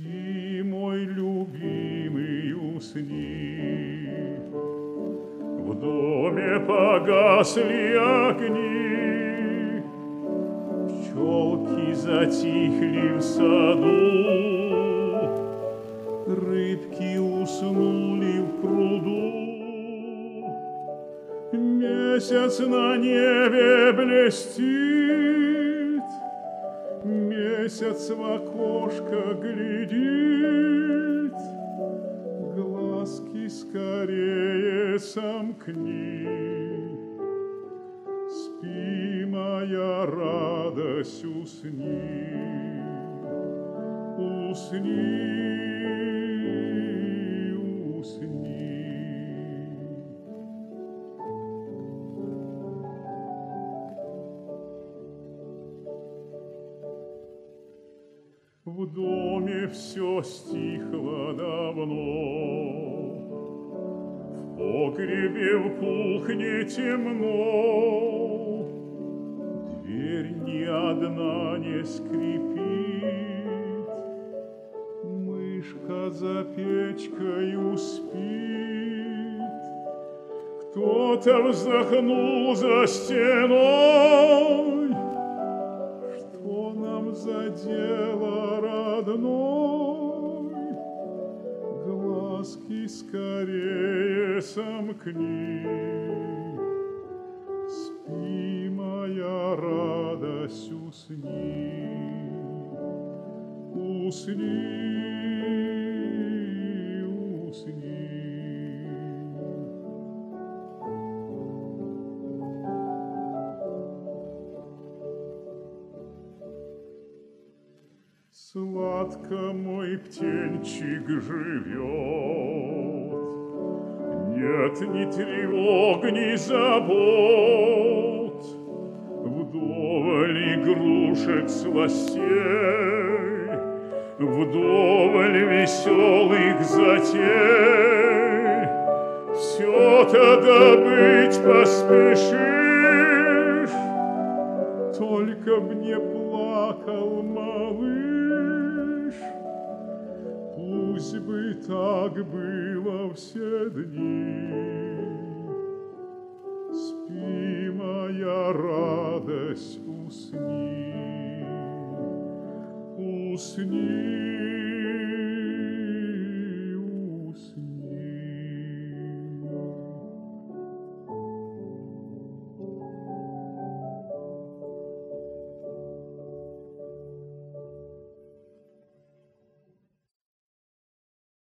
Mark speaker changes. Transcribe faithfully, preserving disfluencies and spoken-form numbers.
Speaker 1: Спи, мой любимый, усни. В доме погасли огни, пчелки затихли в саду, рыбки уснули в пруду. Месяц на небе блестит, месяц в окошко глядит. Глазки скорее сомкни. Спи, моя радость, усни, усни, усни. В доме все стихло давно, в погребе в кухне темно, дверь ни одна не скрипит, мышка за печкою спит. Кто-то вздохнул за стеной, что нам за дело родной? Глазки скорее сомкни. Спи, моя радость, усни, усни, усни. Сладко мой птенчик живет, нет ни тревог, ни забот, вдоволь игрушек сластей, вдоволь веселых затей. Все-то добыть поспешишь, только б не плакал малыш. Пусть бы так было все дни. Спи, моя радость, усни, усни.